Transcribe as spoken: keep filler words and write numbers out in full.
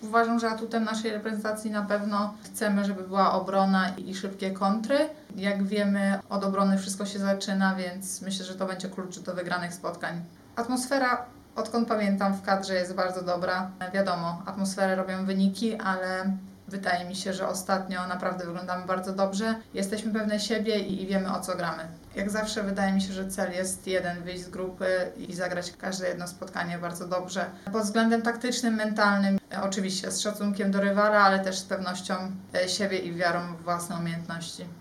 Uważam, że atutem naszej reprezentacji na pewno chcemy, żeby była obrona i szybkie kontry. Jak wiemy, od obrony wszystko się zaczyna, więc myślę, że to będzie klucz do wygranych spotkań. Atmosfera, odkąd pamiętam, w kadrze jest bardzo dobra. Wiadomo, atmosferę robią wyniki, ale wydaje mi się, że ostatnio naprawdę wyglądamy bardzo dobrze. Jesteśmy pewne siebie i wiemy, o co gramy. Jak zawsze wydaje mi się, że cel jest jeden, wyjść z grupy i zagrać każde jedno spotkanie bardzo dobrze. Pod względem taktycznym, mentalnym, oczywiście z szacunkiem do rywala, ale też z pewnością siebie i wiarą w własne umiejętności.